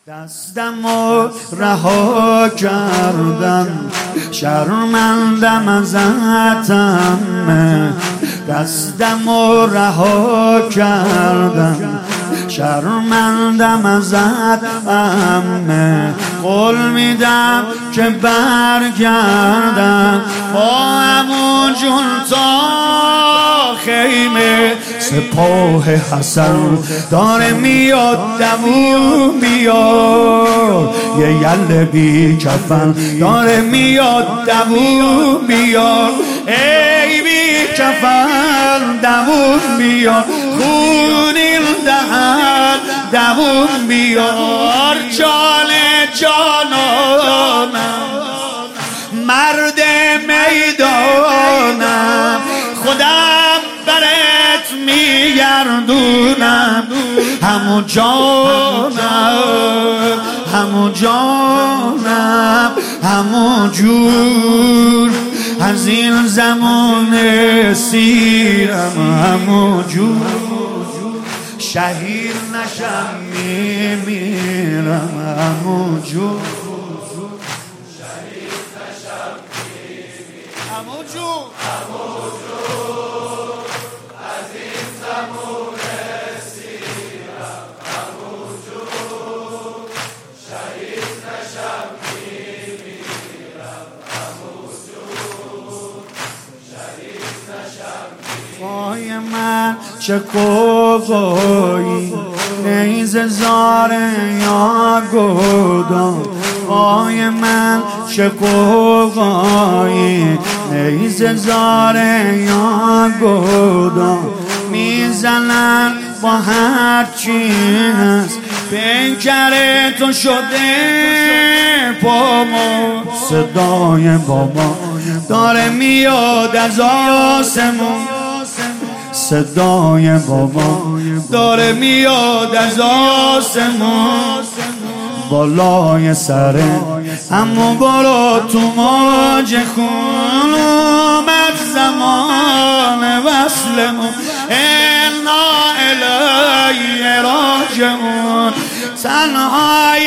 دستمو رها کردم، شرمندم ازتم. دستمو رها کردم، شرمندم ازتم. قول میدم که برگردم با همون جون تا خیمه. سپاه حسن داره میاد، دووم بیاد. یه یل بی کفن داره میاد، دووم بیاد. ای بی کفن دووم بیاد، خونین دهن دووم بیاد. جان جانانم، مرد میدانم، خودم برات میگردونم. همون جانم، همون جانم، همون جور از این زمان سیرم. همون جور شهید نشم میمیرم. همون جور شهید نشم میمیرم. همون جور از این زمان سیرم. همون جور شهید نشم میمیرم. همون جور شهید نشم میمیرم. وای من چه کوبایی نیز زاره یا گودم. وای من چه کوبایی نیز زاره یا گودم. میزنن با هر چی هست، پیکر تو شده پامو. صدای بابا داره میاد از آسمون، صدای بابا داره میاد از آسمون. بالای سره اما برو تو موج خون. اومد زمان وصلمون، انا الیه راجعون. تنهای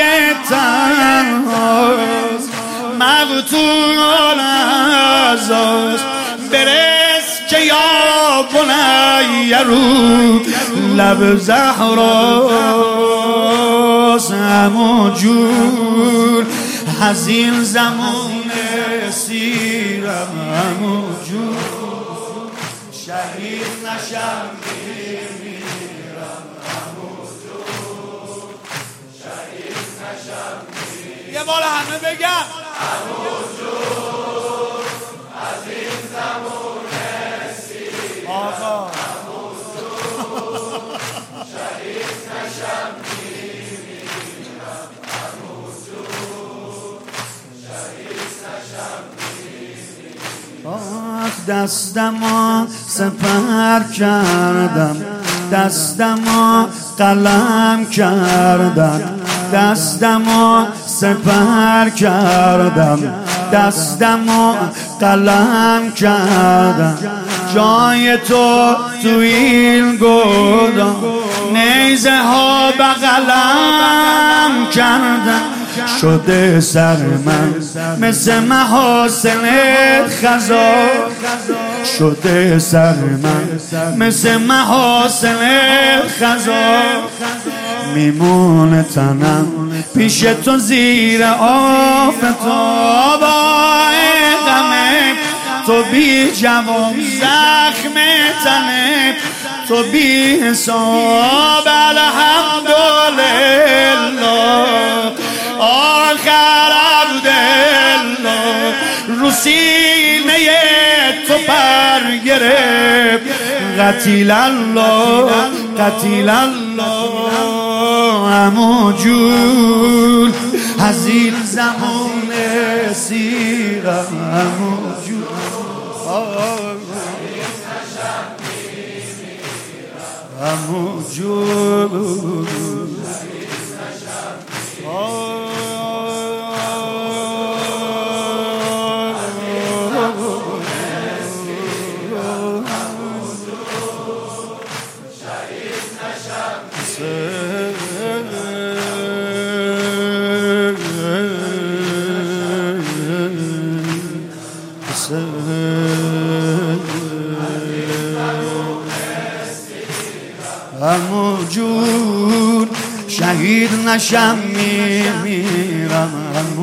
تنهاست، مقتول ازاست. برس که یا بنی رو لب زهراست. همون جور از این زمان سیرم. همون جور شهید نشم میمیرم. همون جور شهید نشم میمیرم. یه بار همه بگم همون جور از این زمان سیرم. آقا همون جور شهید نشم میمیرم. همون جور شهید نشم میمیرم. آخ دستمو سپر کردم، دستمو قلم کردم. دستمو سپر کردم، دستمو قلم کردم. جای تو این گودم، نیزه ها بغلم کردم. شده سر من مثل محاسن خزا، شده سر من مثل محاسن خزا. میمونه تنم پیش تو زیر آفتاب. غمه تو بی جواب، زخم تنه تو بی حساب. الحمدلله آخر عبدالله رو سینه تو پر گرفت. قتیل الله قتیل الله. همون جور از این زمان سیرم. همون جور همون جور شهید نشم. همون جور شهید نشم میمیرم